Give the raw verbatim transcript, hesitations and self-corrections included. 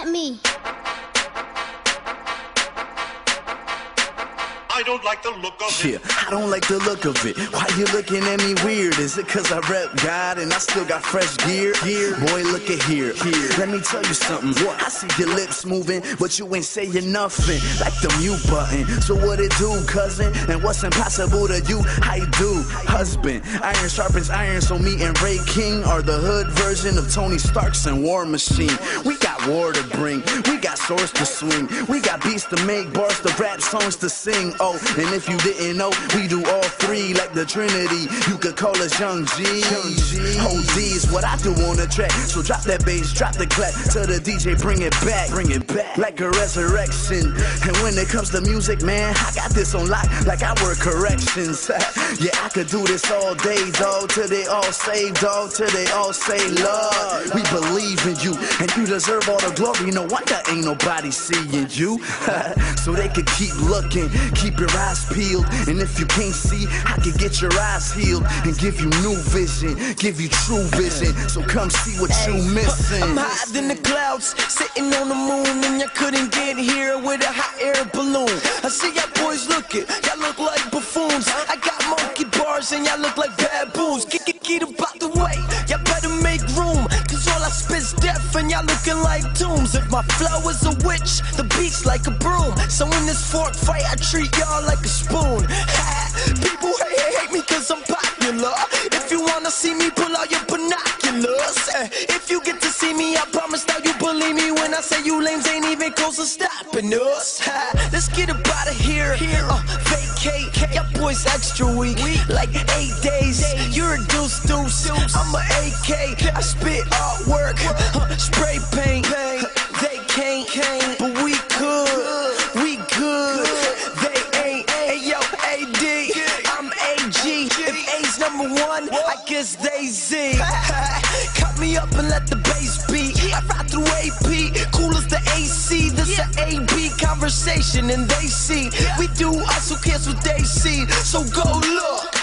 at me. I don't like the look of it. Yeah, I don't like the look of it. Why you looking at me weird? Is it cause I rep God and I still got fresh gear? Gear, boy, look at here. Here, let me tell you something. I see your lips moving, but you ain't saying nothing. Like the mute button. So what it do, cousin? And what's impossible to you, I do. Husband, iron sharpens iron, so me and Ray King are the hood version of Tony Stark's and War Machine. We got war to bring, we got swords to swing, we got beats to make, bars to rap, songs to sing. Oh, and if you didn't know, we do all three like the Trinity. You could call us Young G. Young G. O D is what I do on the track. So drop that bass, drop the clap. Tell the D J bring it back, bring it back like a resurrection. And when it comes to music, man, I got this on lock like I work corrections. Yeah, I could do this all day, dog, till they all say, dog, till they all say, Lord, we believe in you, and you deserve all the glory. No wonder ain't nobody seeing you. So they could keep looking, keep your eyes peeled, and if you can't see, I can get your eyes healed and give you new vision, give you true vision. So come see what you missing. I'm higher than the clouds, sitting on the moon, and y'all couldn't get here with a hot air balloon. I see y'all boys looking, y'all look like buffoons. I got monkey bars and y'all look like baboons. Get, get, get about the way, y'all better make room, cause all I spit's death and y'all looking like tombs. If my flow is a witch, the beat's like a broom. So in this fork fight, I treat y'all like a spoon. People hate, hate, hate me cause I'm popular. If you wanna see me, pull out your binoculars. If you get to see me, I promise that you believe me when I say you lames ain't even close to stopping us. Let's get up out of here, uh, vacate. Y'all boys extra weak, like eight days. You're a deuce deuce, I'm a A K. I spit artwork, uh, spray paint. They can't, but we could, we good. They ain't, hey yo, A D, I'm A G. If A's number one, I guess they Z. Cut me up and let the bass beat. I ride through A P, cool as the A C. This a A B conversation and they see. We do us, who cares what they see? So go look.